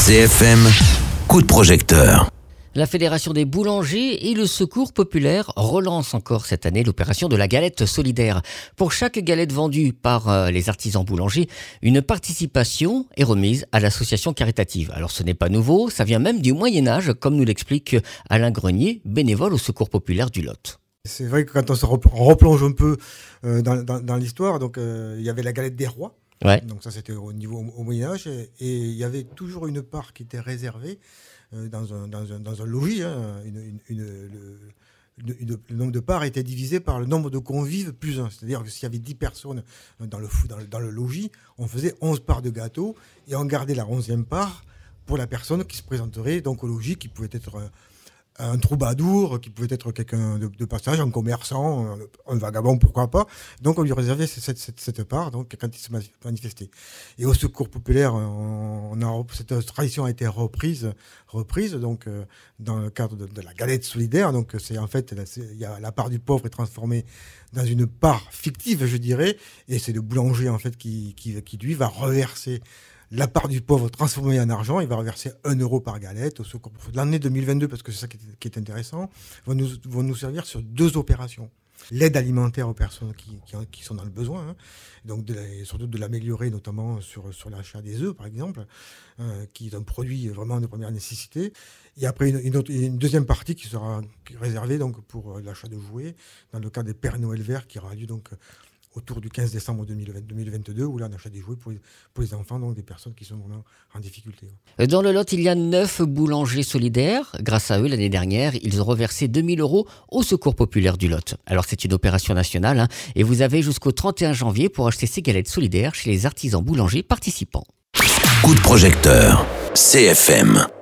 CFM, coup de projecteur. La Fédération des boulangers et le Secours populaire relancent encore cette année l'opération de la galette solidaire. Pour chaque galette vendue par les artisans boulangers, une participation est remise à l'association caritative. Alors ce n'est pas nouveau, ça vient même du Moyen-Âge, comme nous l'explique Alain Grenier, bénévole au Secours populaire du Lot. C'est vrai que quand on se replonge un peu dans l'histoire, donc il y avait la galette des rois. Ouais. Donc ça c'était au Moyen-Âge, et il y avait toujours une part qui était réservée dans un logis. Le nombre de parts était divisé par le nombre de convives plus 1. C'est-à-dire que s'il y avait 10 personnes dans le logis, on faisait 11 parts de gâteau et on gardait la 11e part pour la personne qui se présenterait donc au logis, qui pouvait être un troubadour, qui pouvait être quelqu'un de passage, un commerçant, un vagabond, pourquoi pas. Donc on lui réservait cette part donc, quand il se manifestait. Et au Secours populaire, cette tradition a été reprise donc, dans le cadre de la galette solidaire. Donc c'est en fait, la part du pauvre est transformée dans une part fictive, je dirais, et c'est le boulanger en fait qui lui va reverser la part du pauvre transformée en argent. Il va reverser 1 euro par galette au Secours. L'année 2022, parce que c'est ça qui est intéressant, vont nous servir sur 2 opérations. L'aide alimentaire aux personnes qui sont dans le besoin, donc surtout de l'améliorer, notamment sur l'achat des œufs, par exemple, qui est un produit vraiment de première nécessité. Et après, une deuxième partie qui sera réservée donc, pour l'achat de jouets, dans le cadre des Pères Noël verts, qui aura lieu donc autour du 15 décembre 2022, où là on achète des jouets pour les enfants, donc des personnes qui sont vraiment en difficulté. Dans le Lot, il y a 9 boulangers solidaires. Grâce à eux, l'année dernière, ils ont reversé 2 000 € au Secours populaire du Lot. Alors c'est une opération nationale, et vous avez jusqu'au 31 janvier pour acheter ces galettes solidaires chez les artisans boulangers participants. Coup de projecteur, CFM.